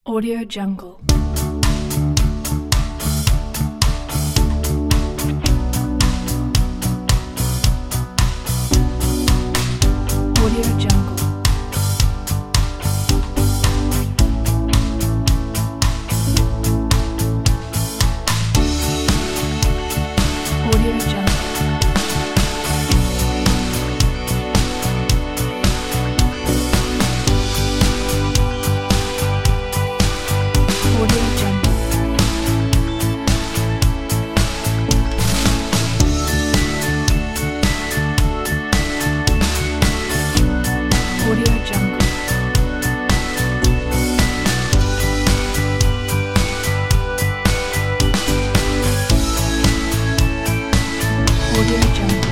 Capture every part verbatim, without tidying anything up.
Audio Jungle. Audio Jungle. Audio Jungle. Audio Jungle. Audio Jungle. Audio Jungle.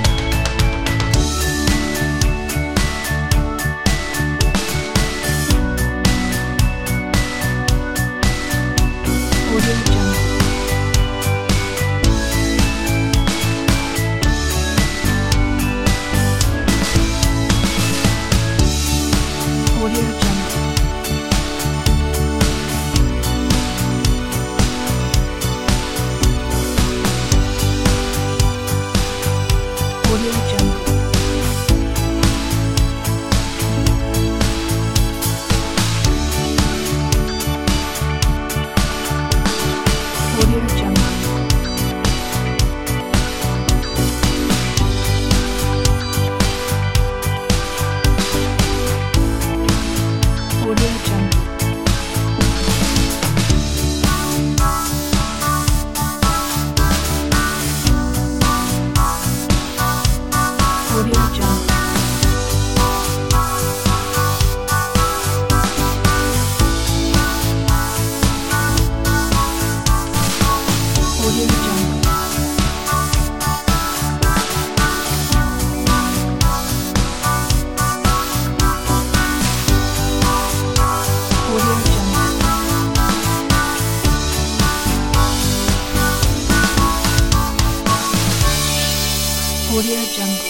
Audio Jungle. Audio Jungle. Audio Jungle. Audio Jungle. Audio Jungle. Audio Jungle. Audio Jungle. Audio Jungle. Audio Jungle.